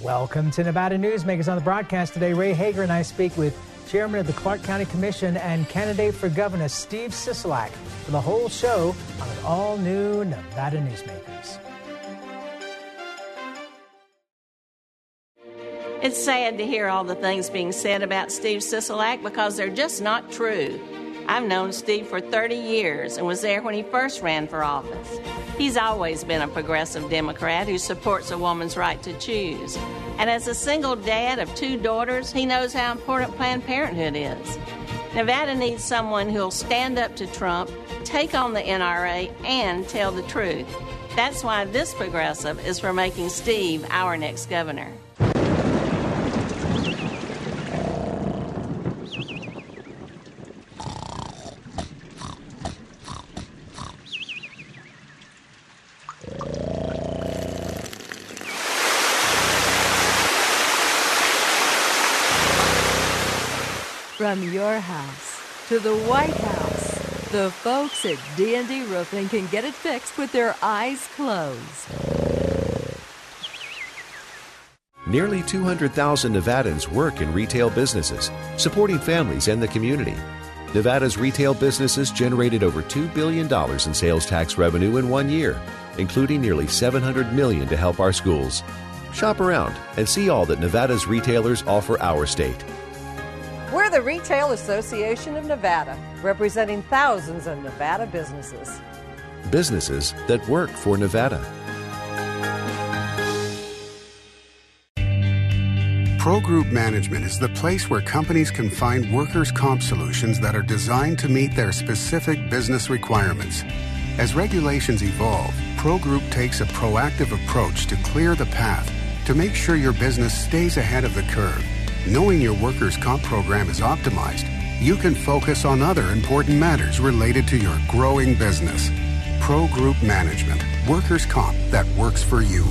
Welcome to Nevada Newsmakers. On the broadcast today, Ray Hager and I speak with Chairman of the Clark County Commission and candidate for governor Steve Sisolak for the whole show on an all-new Nevada Newsmakers. It's sad to hear all the things being said about Steve Sisolak because they're just not true. I've known Steve for 30 years and was there when he first ran for office. He's always been a progressive Democrat who supports a woman's right to choose. And as a single dad of 2 daughters, he knows how important Planned Parenthood is. Nevada needs someone who'll stand up to Trump, take on the NRA, and tell the truth. That's why this progressive is for making Steve our next governor. From your house to the White House, the folks at D&D Roofing can get it fixed with their eyes closed. Nearly 200,000 Nevadans work in retail businesses, supporting families and the community. Nevada's retail businesses generated over $2 billion in sales tax revenue in 1 year, including nearly $700 million to help our schools. Shop around and see all that Nevada's retailers offer our state. We're the Retail Association of Nevada, representing thousands of Nevada businesses. Businesses that work for Nevada. ProGroup Management is the place where companies can find workers' comp solutions that are designed to meet their specific business requirements. As regulations evolve, ProGroup takes a proactive approach to clear the path to make sure your business stays ahead of the curve. Knowing your workers' comp program is optimized, you can focus on other important matters related to your growing business. ProGroup Management. Workers' comp that works for you.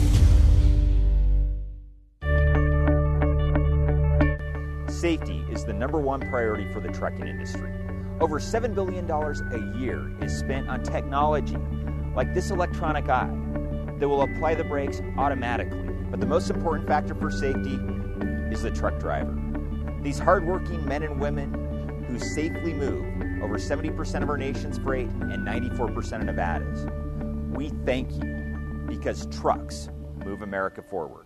Safety is the #1 priority for the trucking industry. Over $7 billion a year is spent on technology like this electronic eye that will apply the brakes automatically. But the most important factor for safety is the truck driver. These hardworking men and women who safely move over 70% of our nation's freight and 94% of Nevada's. We thank you because trucks move America forward.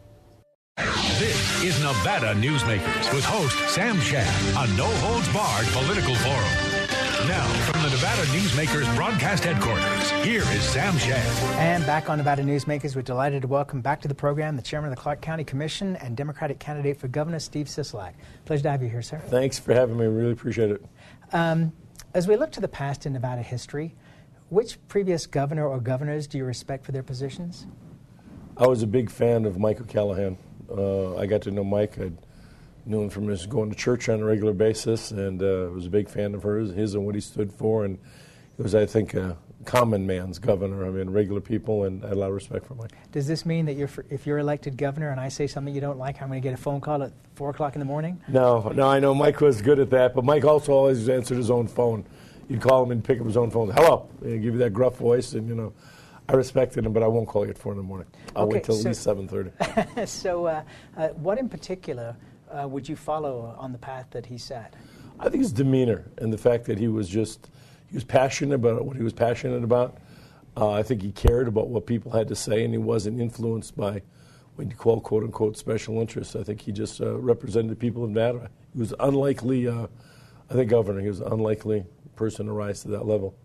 This is Nevada Newsmakers with host Sam Shad, a no-holds-barred political forum. Now, from the Nevada Newsmakers broadcast headquarters, here is Sam Shad. And back on Nevada Newsmakers, we're delighted to welcome back to the program the Chairman of the Clark County Commission and Democratic candidate for governor, Steve Sisolak. Pleasure to have you here, sir. Thanks for having me. Really appreciate it. As we look to the past in Nevada history, which previous governor or governors do you respect for their positions? I was a big fan of Mike O'Callaghan. I got to know Mike. I knew him from his going to church on a regular basis, and was a big fan of his and what he stood for. And he was, I think, a common man's governor. I mean, regular people, and I had a lot of respect for Mike. Does this mean that if you're elected governor and I say something you don't like, I'm going to get a phone call at 4 o'clock in the morning? No, I know Mike was good at that, but Mike also always answered his own phone. You'd call him and pick up his own phone. Hello, and he'd give you that gruff voice, and I respected him, but I won't call you at 4 in the morning. I'll wait till at least 7:30. So, what in particular would you follow on the path that he set? I think his demeanor and the fact that he was passionate about what he was passionate about. I think he cared about what people had to say, and he wasn't influenced by what you call "quote unquote" special interests. I think he just represented the people of Nevada. He was unlikely. I think governor. He was an unlikely person to rise to that level.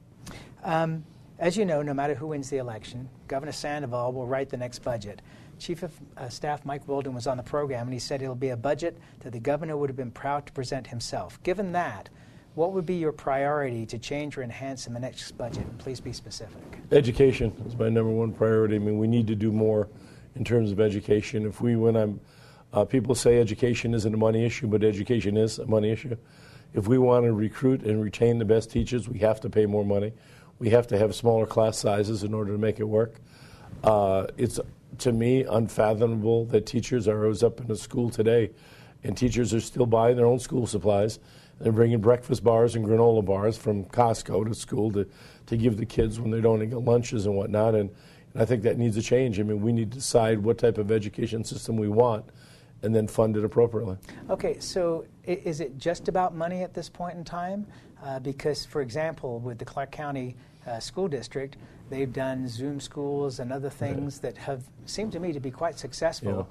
As you know, no matter who wins the election, Governor Sandoval will write the next budget. Chief of Staff Mike Wilden was on the program, and he said it'll be a budget that the governor would have been proud to present himself. Given that, what would be your priority to change or enhance in the next budget? Please be specific. Education is my #1 priority. I mean, we need to do more in terms of education. People say education isn't a money issue, but education is a money issue. If we want to recruit and retain the best teachers, we have to pay more money. We have to have smaller class sizes in order to make it work. It's, to me, unfathomable that teachers are. I was up in a school today, and teachers are still buying their own school supplies. They're bringing breakfast bars and granola bars from Costco to school to give the kids when they don't get lunches and whatnot. And And I think that needs a change. I mean, we need to decide what type of education system we want and then fund it appropriately. Okay, so is it just about money at this point in time? Because, for example, with the Clark County School District, they've done Zoom schools and other things that have seemed to me to be quite successful.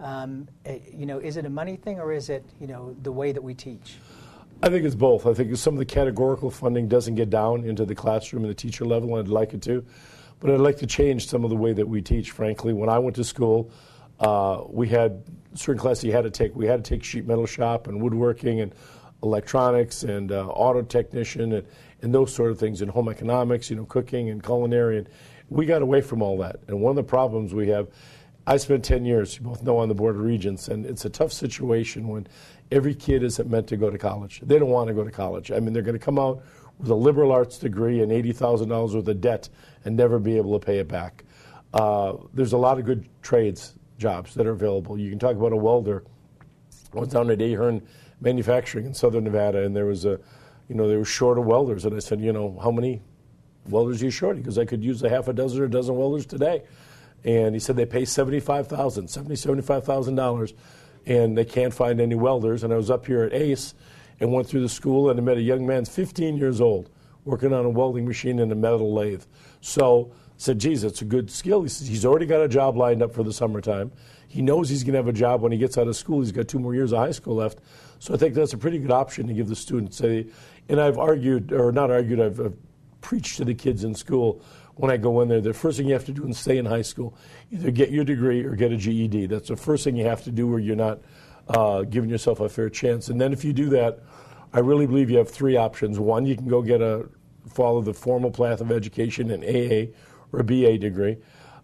Is it a money thing, or is it, the way that we teach? I think it's both. I think some of the categorical funding doesn't get down into the classroom and the teacher level, and I'd like it to. But I'd like to change some of the way that we teach, frankly. When I went to school, we had certain classes you had to take. We had to take sheet metal shop and woodworking and electronics and auto technician and those sort of things, and home economics, cooking and culinary. And we got away from all that. And one of the problems we have, I spent 10 years, you both know, on the Board of Regents, and it's a tough situation when every kid isn't meant to go to college. They don't want to go to college. I mean, they're going to come out with a liberal arts degree and $80,000 worth of debt and never be able to pay it back. There's a lot of good trades jobs that are available. You can talk about a welder. I was down at Ahern Manufacturing in Southern Nevada, and there was they were short of welders. And I said, how many welders are you short? Because I could use a half a dozen or a dozen welders today. And he said they pay $75,000, and they can't find any welders. And I was up here at ACE and went through the school, and I met a young man, 15 years old, working on a welding machine and a metal lathe. So I said, geez, it's a good skill. He says he's already got a job lined up for the summertime. He knows he's going to have a job when he gets out of school. He's got 2 more years of high school left. So I think that's a pretty good option to give the students. And I've I've preached to the kids in school when I go in there, the first thing you have to do and stay in high school, either get your degree or get a GED. That's the first thing you have to do, where you're not giving yourself a fair chance. And then if you do that, I really believe you have 3 options. One, you can go follow the formal path of education, an AA or a BA degree.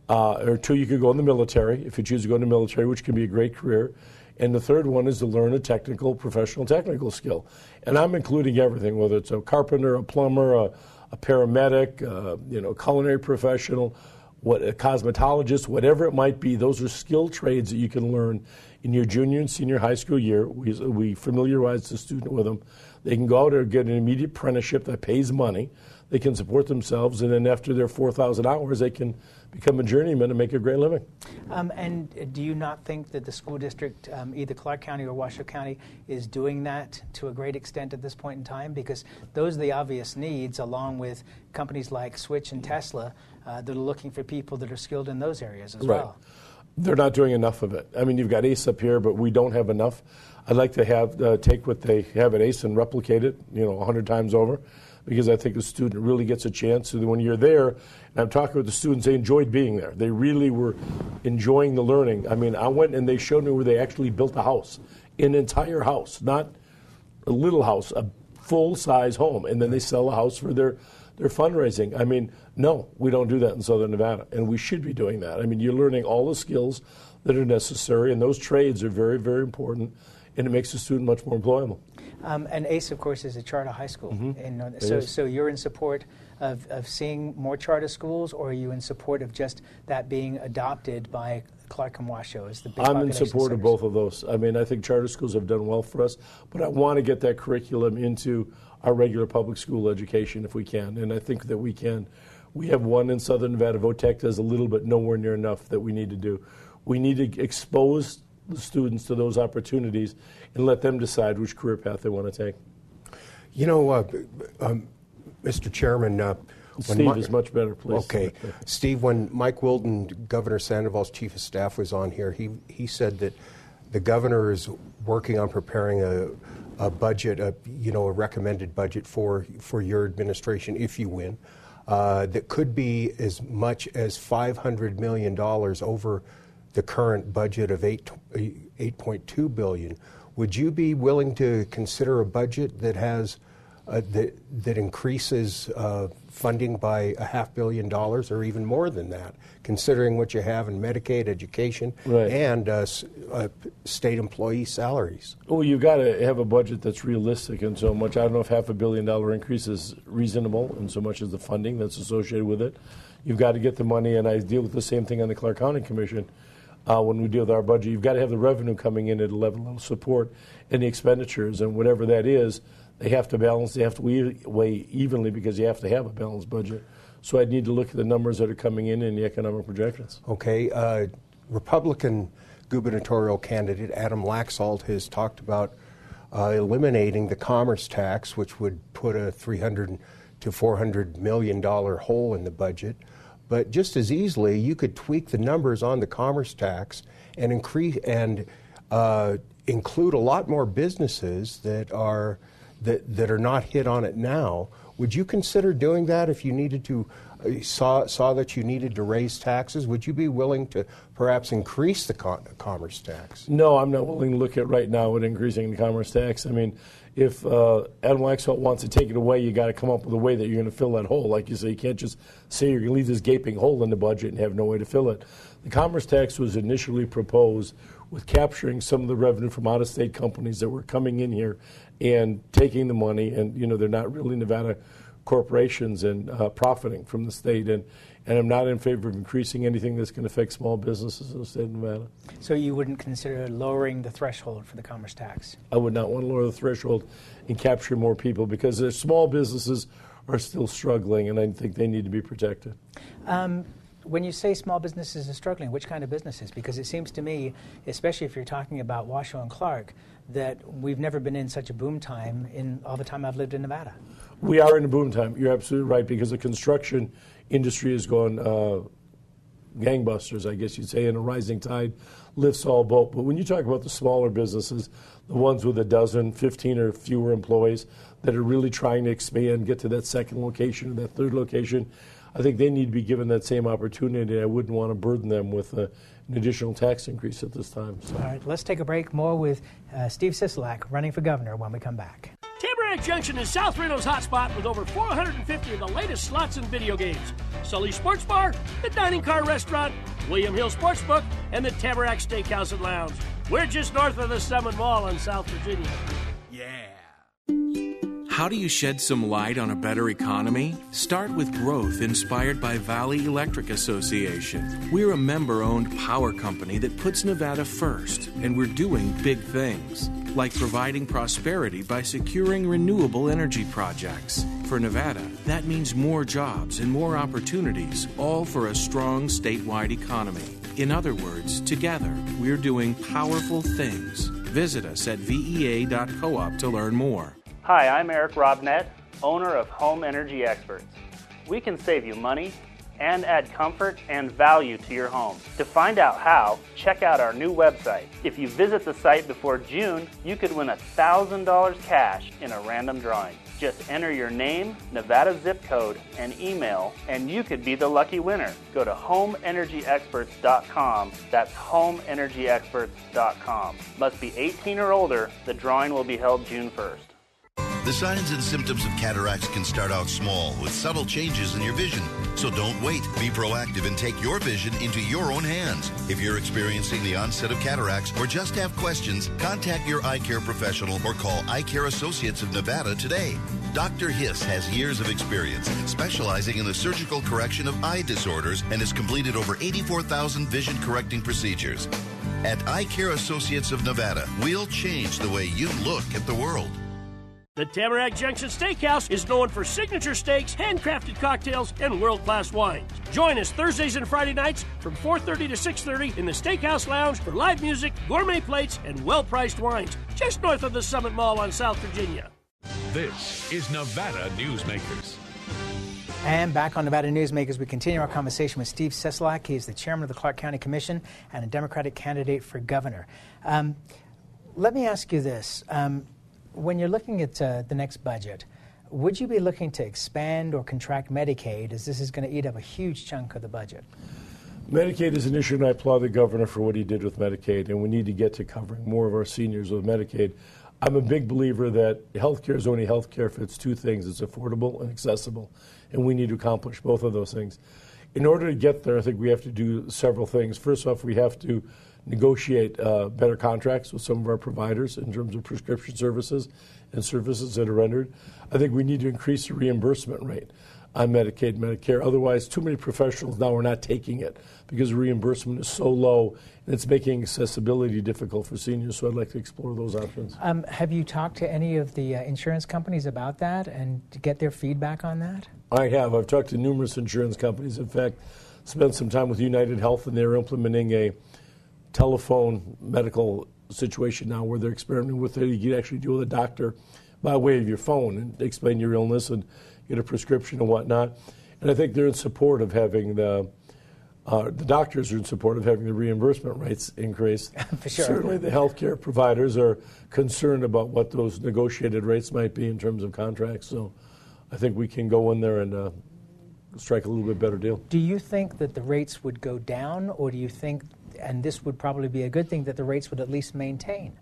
Or 2, you could go in the military, if you choose to go in the military, which can be a great career. And the third one is to learn a professional technical skill. And I'm including everything, whether it's a carpenter, a plumber, a paramedic, culinary professional, a cosmetologist, whatever it might be. Those are skilled trades that you can learn in your junior and senior high school year. We familiarize the student with them. They can go out and get an immediate apprenticeship that pays money. They can support themselves, and then after their 4,000 hours, they can become a journeyman and make a great living. And do you not think that the school district, either Clark County or Washoe County, is doing that to a great extent at this point in time? Because those are the obvious needs, along with companies like Switch and Tesla that are looking for people that are skilled in those areas as well. They're not doing enough of it. I mean, you've got ACE up here, but we don't have enough. I'd like to have take what they have at ACE and replicate it, 100 times over, because I think the student really gets a chance. So that when you're there, and I'm talking with the students, they enjoyed being there. They really were enjoying the learning. I mean, I went and they showed me where they actually built a house, an entire house, not a little house, a full-size home, and then they sell a house for their fundraising. I mean, no, we don't do that in Southern Nevada, and we should be doing that. I mean, you're learning all the skills that are necessary, and those trades are very, very important, and it makes the student much more employable. And ACE, of course, is a charter high school. So you're in support of seeing more charter schools, or are you in support of just that being adopted by Clark and Washoe as the big I'm in support of both of those. I mean, I think charter schools have done well for us, but I want to get that curriculum into our regular public school education if we can, and I think that we can. We have one in Southern Nevada. VOTEC does a little, but nowhere near enough that we need to do. We need to expose the students to those opportunities and let them decide which career path they want to take. Mr. Chairman, Steve is much better, please. Okay. Steve, when Mike Wilden, Governor Sandoval's chief of staff, was on here, he said that the governor is working on preparing a budget, a recommended budget for your administration if you win, that could be as much as $500 million over the current budget of $8.2 billion. Would you be willing to consider a budget that has that increases funding by $500 million or even more than that, considering what you have in Medicaid, education, and state employee salaries? Well, you've got to have a budget that's realistic, and so much. I don't know if $500 million increase is reasonable, and so much as the funding that's associated with it. You've got to get the money, and I deal with the same thing on the Clark County Commission. When we deal with our budget, you've got to have the revenue coming in at a level of support and the expenditures, and whatever that is, they have to balance. They have to weigh evenly because you have to have a balanced budget. So I'd need to look at the numbers that are coming in the economic projections. Okay. Republican gubernatorial candidate Adam Laxalt has talked about eliminating the commerce tax, which would put a $300 to $400 million hole in the budget. But just as easily, you could tweak the numbers on the commerce tax and increase and include a lot more businesses that are not hit on it now. Would you consider doing that if you needed to saw that you needed to raise taxes? Would you be willing to perhaps increase the commerce tax? No, I'm not willing to look at right now at increasing the commerce tax. I mean, if Adam Laxalt wants to take it away, you got to come up with a way that you're going to fill that hole. Like you say, you can't just say you're going to leave this gaping hole in the budget and have no way to fill it. The commerce tax was initially proposed with capturing some of the revenue from out-of-state companies that were coming in here and taking the money, and they're not really Nevada corporations and profiting from the state, and I'm not in favor of increasing anything that's going to affect small businesses in the state of Nevada. So you wouldn't consider lowering the threshold for the commerce tax? I would not want to lower the threshold and capture more people because the small businesses are still struggling, and I think they need to be protected. When you say small businesses are struggling, which kind of businesses? Because it seems to me, especially if you're talking about Washoe and Clark, that we've never been in such a boom time in all the time I've lived in Nevada. We are in a boom time. You're absolutely right, because the construction industry has gone gangbusters, I guess you'd say, and a rising tide lifts all boat. But when you talk about the smaller businesses, the ones with 12, 15 or fewer employees that are really trying to expand, get to that second location or that third location, I think they need to be given that same opportunity. I wouldn't want to burden them with an additional tax increase at this time. So. All right, let's take a break. More with Steve Sisolak running for governor when we come back. Tamarack Junction is South Reno's hotspot with over 450 of the latest slots and video games. Sully Sports Bar, the Dining Car Restaurant, William Hill Sportsbook, and the Tamarack Steakhouse and Lounge. We're just north of the Summit Mall in South Virginia. Yeah. How do you shed some light on a better economy? Start with growth inspired by Valley Electric Association. We're a member-owned power company that puts Nevada first, and we're doing big things, like providing prosperity by securing renewable energy projects. For Nevada, that means more jobs and more opportunities, all for a strong statewide economy. In other words, together, we're doing powerful things. Visit us at vea.coop to learn more. Hi, I'm Eric Robnett, owner of Home Energy Experts. We can save you money and add comfort and value to your home. To find out how, check out our new website. If you visit the site before June, you could win $1,000 cash in a random drawing. Just enter your name, Nevada zip code, and email, and you could be the lucky winner. Go to homeenergyexperts.com. That's homeenergyexperts.com. Must be 18 or older. The drawing will be held June 1st. The signs and symptoms of cataracts can start out small with subtle changes in your vision. So don't wait. Be proactive and take your vision into your own hands. If you're experiencing the onset of cataracts or just have questions, contact your eye care professional or call Eye Care Associates of Nevada today. Dr. Hiss has years of experience specializing in the surgical correction of eye disorders and has completed over 84,000 vision correcting procedures. At Eye Care Associates of Nevada, we'll change the way you look at the world. The Tamarack Junction Steakhouse is known for signature steaks, handcrafted cocktails, and world-class wines. Join us Thursdays and Friday nights from 4:30 to 6:30 in the Steakhouse Lounge for live music, gourmet plates, and well-priced wines, just north of the Summit Mall on South Virginia. This is Nevada Newsmakers. And back on Nevada Newsmakers, we continue our conversation with Steve Sisolak. He is the chairman of the Clark County Commission and a Democratic candidate for governor. Let me ask you this. When you're looking at the next budget, would you be looking to expand or contract Medicaid, as this is going to eat up a huge chunk of the budget? Medicaid is an issue, and I applaud the governor for what he did with Medicaid, and we need to get to covering more of our seniors with Medicaid. I'm a big believer that health care is only health care if it's two things. It's affordable and accessible, and we need to accomplish both of those things. In order to get there, I think we have to do several things. First off, we have to negotiate better contracts with some of our providers in terms of prescription services and services that are rendered. I think we need to increase the reimbursement rate. on Medicaid, Medicare. Otherwise, too many professionals now are not taking it because reimbursement is so low and it's making accessibility difficult for seniors. So I'd like to explore those options. Have you talked to any of the insurance companies about that and to get their feedback on that? I have. I've talked to numerous insurance companies. In fact, spent some time with United Health, and they're implementing a telephone medical situation now where they're experimenting with it. You can actually deal with a doctor by way of your phone and explain your illness and get a prescription and whatnot. And I think they're in support of having the doctors are in support of having the reimbursement rates increased. For sure. Certainly the healthcare providers are concerned about what those negotiated rates might be in terms of contracts. So I think we can go in there and strike a little bit better deal. Do you think that the rates would go down, or do you think, and this would probably be a good thing, that the rates would at least maintain?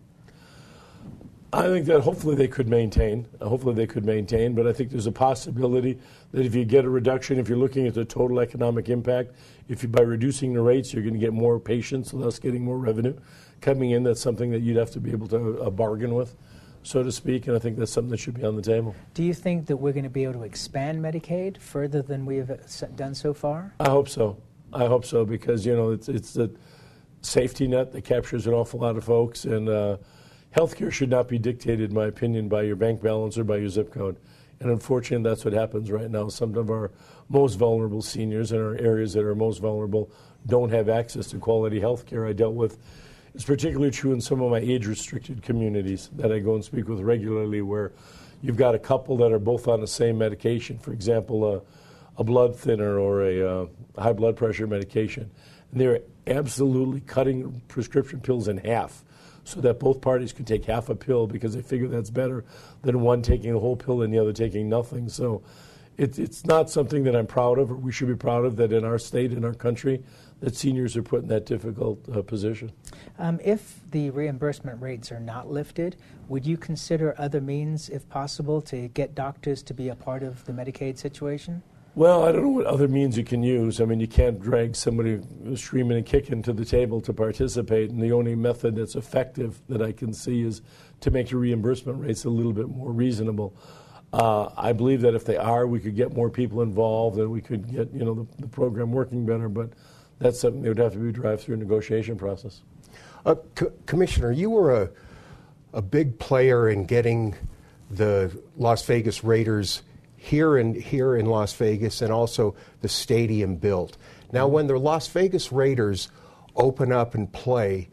I think that hopefully they could maintain. But I think there's a possibility that if you get a reduction, if you're looking at the total economic impact, by reducing the rates, you're going to get more patients, thus getting more revenue coming in. That's something that you'd have to be able to bargain with, so to speak, and I think that's something that should be on the table. Do you think that we're going to be able to expand Medicaid further than we have done so far? I hope so. Because, it's the safety net that captures an awful lot of folks, and healthcare should not be dictated, in my opinion, by your bank balance or by your zip code. And unfortunately, that's what happens right now. Some of our most vulnerable seniors in our areas that are most vulnerable don't have access to quality health care. I dealt with, it's particularly true in some of my age-restricted communities that I go and speak with regularly, where you've got a couple that are both on the same medication, for example, a blood thinner or a high blood pressure medication. And they're absolutely cutting prescription pills in half, so that both parties can take half a pill because they figure that's better than one taking the whole pill and the other taking nothing. So it's not something that I'm proud of, or we should be proud of, that in our state, in our country, that seniors are put in that difficult position. If the reimbursement rates are not lifted, would you consider other means, if possible, to get doctors to be a part of the Medicaid situation? Well, I don't know what other means you can use. I mean, you can't drag somebody screaming and kicking to the table to participate, and the only method that's effective that I can see is to make your reimbursement rates a little bit more reasonable. I believe that if they are, we could get more people involved and we could get the program working better, but that's something that would have to be drive through a negotiation process. Commissioner, you were a big player in getting the Las Vegas Raiders here in Las Vegas, and also the stadium built. Now, when the Las Vegas Raiders open up and play,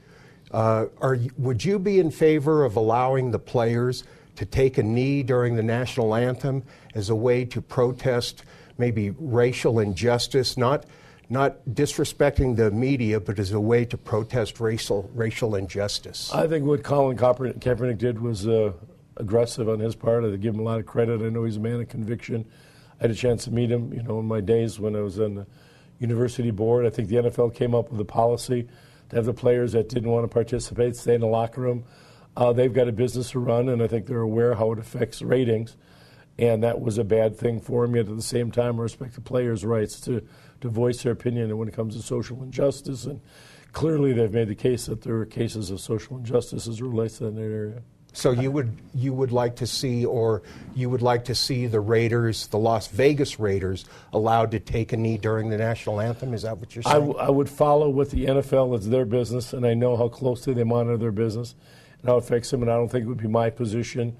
would you be in favor of allowing the players to take a knee during the national anthem as a way to protest maybe racial injustice, not disrespecting the media, but as a way to protest racial injustice? I think what Colin Kaepernick did was aggressive on his part. I give him a lot of credit. I know he's a man of conviction. I had a chance to meet him, in my days when I was on the university board. I think the NFL came up with a policy to have the players that didn't want to participate stay in the locker room. They've got a business to run, and I think they're aware how it affects ratings, and that was a bad thing for them. Yet at the same time, I respect the players' rights to voice their opinion when it comes to social injustice, and clearly they've made the case that there are cases of social injustice as it relates to that area. So you would like to see, or you would like to see the Raiders, the Las Vegas Raiders, allowed to take a knee during the national anthem? Is that what you're saying? I would follow with the NFL. It's their business, and I know how closely they monitor their business and how it affects them, and I don't think it would be my position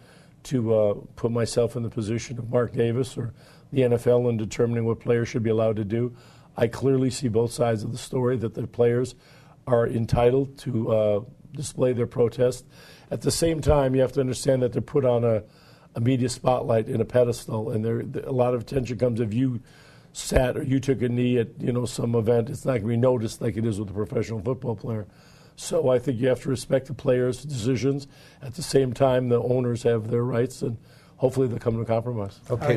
to put myself in the position of Mark Davis or the NFL in determining what players should be allowed to do. I clearly see both sides of the story, that the players are entitled to display their protest. At the same time, you have to understand that they're put on a media spotlight in a pedestal, and a lot of attention comes if you sat or you took a knee at some event. It's not going to be noticed like it is with a professional football player. So I think you have to respect the players' decisions. At the same time, the owners have their rights, and hopefully they'll come to a compromise.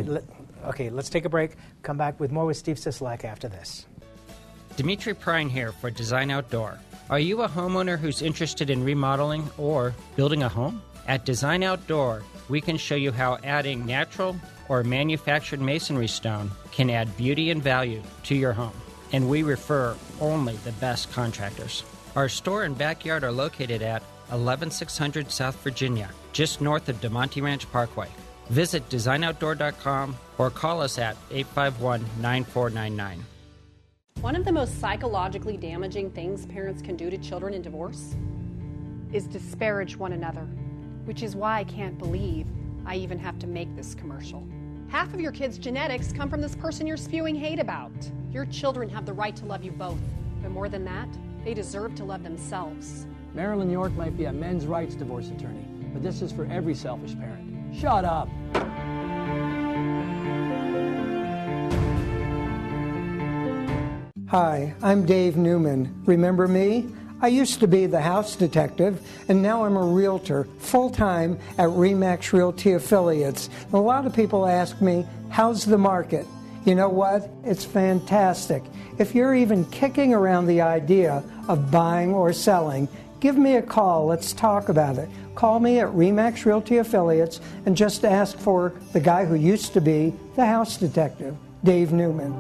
Okay, let's take a break. Come back with more with Steve Sisolak after this. Dimitri Prine here for Design Outdoor. Are you a homeowner who's interested in remodeling or building a home? At Design Outdoor, we can show you how adding natural or manufactured masonry stone can add beauty and value to your home. And we refer only the best contractors. Our store and backyard are located at 11600 South Virginia, just north of DeMonte Ranch Parkway. Visit designoutdoor.com or call us at 851-9499. One of the most psychologically damaging things parents can do to children in divorce is disparage one another, which is why I can't believe I even have to make this commercial. Half of your kids' genetics come from this person you're spewing hate about. Your children have the right to love you both, but more than that, they deserve to love themselves. Marilyn York might be a men's rights divorce attorney, but this is for every selfish parent. Shut up. Hi, I'm Dave Newman. Remember me? I used to be the house detective, and now I'm a realtor, full-time at RE/MAX Realty Affiliates. A lot of people ask me, how's the market? You know what? It's fantastic. If you're even kicking around the idea of buying or selling, give me a call. Let's talk about it. Call me at RE/MAX Realty Affiliates and just ask for the guy who used to be the house detective, Dave Newman.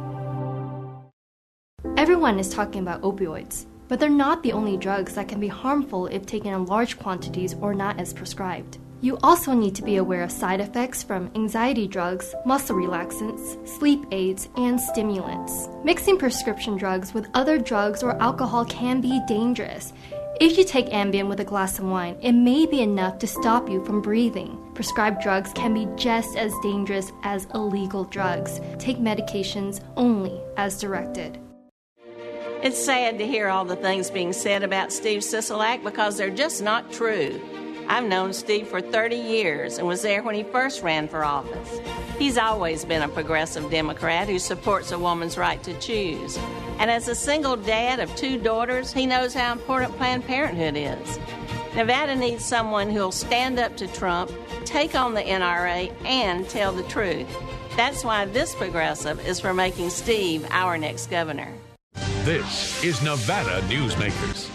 Everyone is talking about opioids, but they're not the only drugs that can be harmful if taken in large quantities or not as prescribed. You also need to be aware of side effects from anxiety drugs, muscle relaxants, sleep aids, and stimulants. Mixing prescription drugs with other drugs or alcohol can be dangerous. If you take Ambien with a glass of wine, it may be enough to stop you from breathing. Prescribed drugs can be just as dangerous as illegal drugs. Take medications only as directed. It's sad to hear all the things being said about Steve Sisolak because they're just not true. I've known Steve for 30 years and was there when he first ran for office. He's always been a progressive Democrat who supports a woman's right to choose. And as a single dad of 2 daughters, he knows how important Planned Parenthood is. Nevada needs someone who'll stand up to Trump, take on the NRA, and tell the truth. That's why this progressive is for making Steve our next governor. This is Nevada Newsmakers.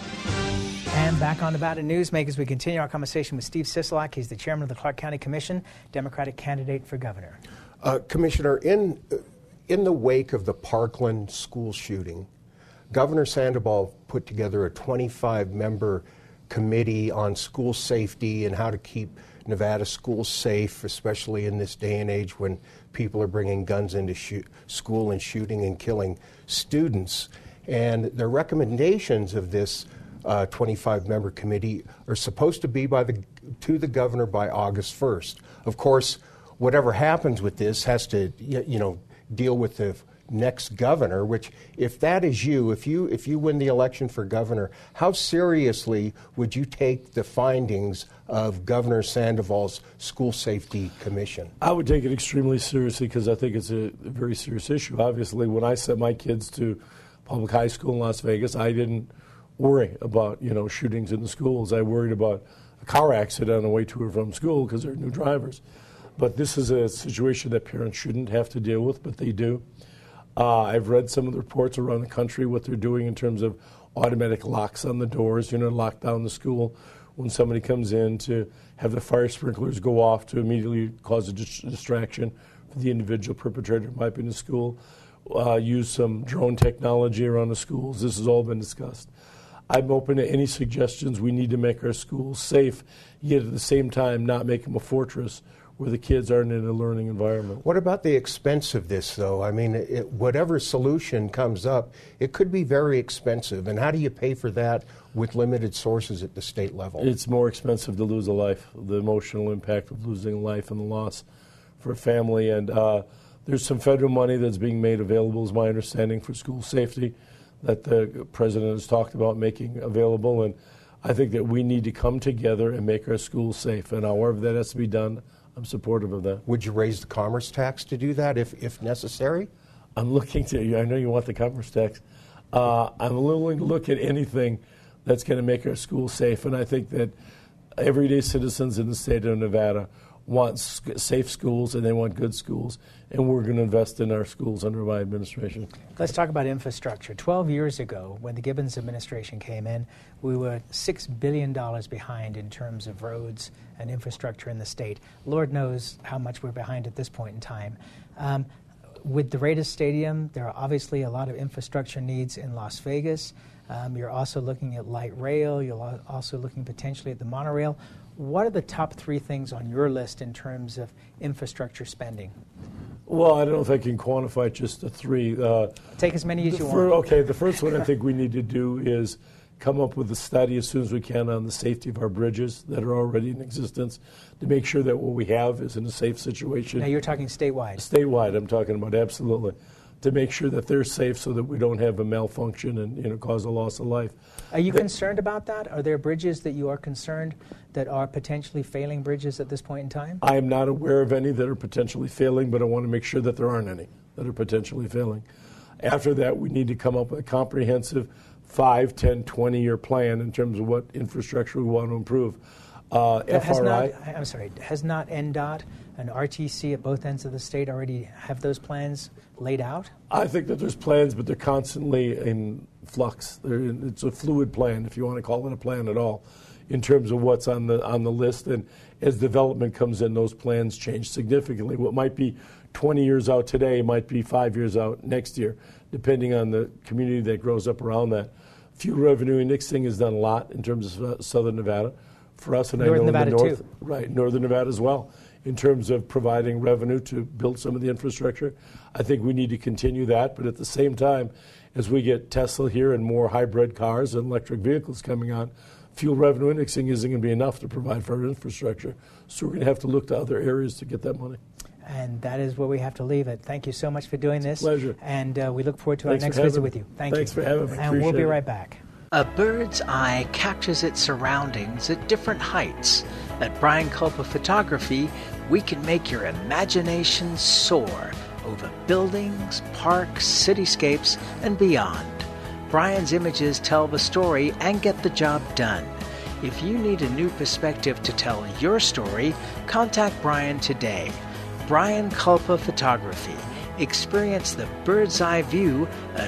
And back on Nevada Newsmakers, we continue our conversation with Steve Sisolak. He's the chairman of the Clark County Commission, Democratic candidate for governor. Commissioner, in the wake of the Parkland school shooting, Governor Sandoval put together a 25-member committee on school safety and how to keep Nevada schools safe, especially in this day and age when people are bringing guns into school and shooting and killing students. And the recommendations of this 25-member committee are supposed to be to the governor by August 1st. Of course, whatever happens with this has to, deal with the next governor. Which, if that is you, if you win the election for governor, how seriously would you take the findings of Governor Sandoval's School Safety Commission? I would take it extremely seriously because I think it's a very serious issue. Obviously, when I sent my kids to public high school in Las Vegas, I didn't worry about shootings in the schools. I worried about a car accident on the way to or from school because they're new drivers. But this is a situation that parents shouldn't have to deal with, but they do. I've read some of the reports around the country, what they're doing in terms of automatic locks on the doors, lock down the school when somebody comes in, to have the fire sprinklers go off to immediately cause a distraction for the individual perpetrator who might be in the school. Use some drone technology around the schools. This has all been discussed. I'm open to any suggestions. We need to make our schools safe, yet at the same time not make them a fortress where the kids aren't in a learning environment. What about the expense of this, though? I mean, whatever solution comes up, it could be very expensive. And how do you pay for that with limited sources at the state level? It's more expensive to lose a life, the emotional impact of losing a life and the loss for a family. And there's some federal money that's being made available, is my understanding, for school safety that the president has talked about making available. And I think that we need to come together and make our schools safe. And however that has to be done, I'm supportive of that. Would you raise the commerce tax to do that if necessary? I'm looking to, I know you want the commerce tax. I'm willing to look at anything that's going to make our schools safe. And I think that everyday citizens in the state of Nevada want safe schools and they want good schools, and we're going to invest in our schools under my administration. Let's talk about infrastructure. 12 years ago, when the Gibbons administration came in, we were $6 billion behind in terms of roads and infrastructure in the state. Lord knows how much we're behind at this point in time. With the Raiders Stadium, there are obviously a lot of infrastructure needs in Las Vegas. You're also looking at light rail. You're also looking potentially at the monorail. What are the top 3 things on your list in terms of infrastructure spending? Well, I don't know if I can quantify just the 3. Take as many as you want. Okay, the first one I think we need to do is come up with a study as soon as we can on the safety of our bridges that are already in existence to make sure that what we have is in a safe situation. Now you're talking statewide. Statewide, I'm talking about, absolutely. To make sure that they're safe so that we don't have a malfunction and cause a loss of life. Are you concerned about that? Are there bridges that you are concerned that are potentially failing bridges at this point in time? I am not aware of any that are potentially failing, but I want to make sure that there aren't any that are potentially failing. After that, we need to come up with a comprehensive 5, 10, 20-year plan in terms of what infrastructure we want to improve. FRI. Has not NDOT and RTC at both ends of the state already have those plans laid out? I think that there's plans, but they're constantly in flux. It's a fluid plan, if you want to call it a plan at all, in terms of what's on the list. And as development comes in, those plans change significantly. What might be 20 years out today might be 5 years out next year, depending on the community that grows up around that. Fuel revenue indexing has done a lot in terms of Southern Nevada. For us, and Northern I know Nevada in the north, too. Right, Northern Nevada as well, in terms of providing revenue to build some of the infrastructure. I think we need to continue that, but at the same time, as we get Tesla here and more hybrid cars and electric vehicles coming on, fuel revenue indexing isn't going to be enough to provide for our infrastructure. So we're going to have to look to other areas to get that money. And that is where we have to leave it. Thank you so much for doing this. Pleasure. And we look forward to our next visit with you. Thanks for having me. And we'll be right back. A bird's eye captures its surroundings at different heights. At Brian Culpa Photography, we can make your imagination soar over buildings, parks, cityscapes, and beyond. Brian's images tell the story and get the job done. If you need a new perspective to tell your story, contact Brian today. Brian Culpa Photography. Experience the bird's eye view at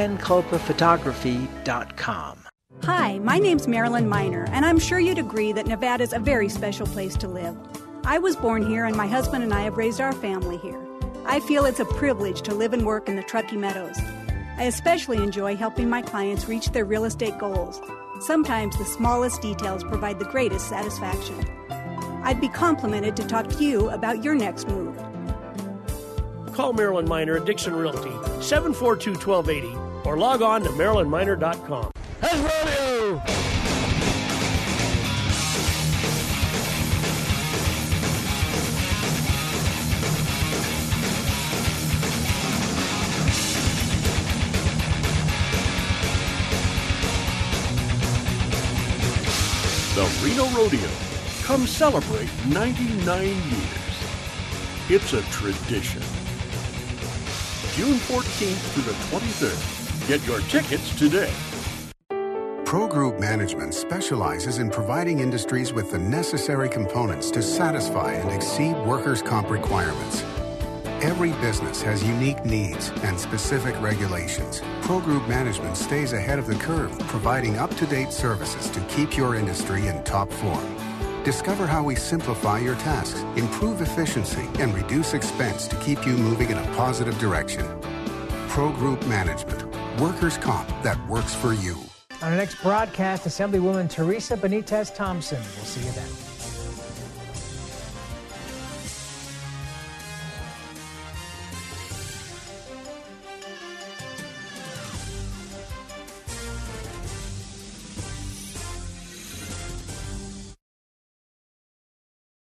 brianculpaphotography.com. Hi, my name's Marilyn Miner, and I'm sure you'd agree that Nevada's a very special place to live. I was born here, and my husband and I have raised our family here. I feel it's a privilege to live and work in the Truckee Meadows. I especially enjoy helping my clients reach their real estate goals. Sometimes the smallest details provide the greatest satisfaction. I'd be complimented to talk to you about your next move. Call Marilyn Miner at Dixon Realty, 742-1280, or log on to marilynminer.com. That's rodeo! The Reno Rodeo. Come celebrate 99 years. It's a tradition. June 14th through the 23rd. Get your tickets today. Pro Group Management specializes in providing industries with the necessary components to satisfy and exceed workers' comp requirements. Every business has unique needs and specific regulations. Pro Group Management stays ahead of the curve, providing up-to-date services to keep your industry in top form. Discover how we simplify your tasks, improve efficiency, and reduce expense to keep you moving in a positive direction. Pro Group Management. Workers' comp that works for you. On our next broadcast, Assemblywoman Teresa Benitez Thompson. We'll see you then.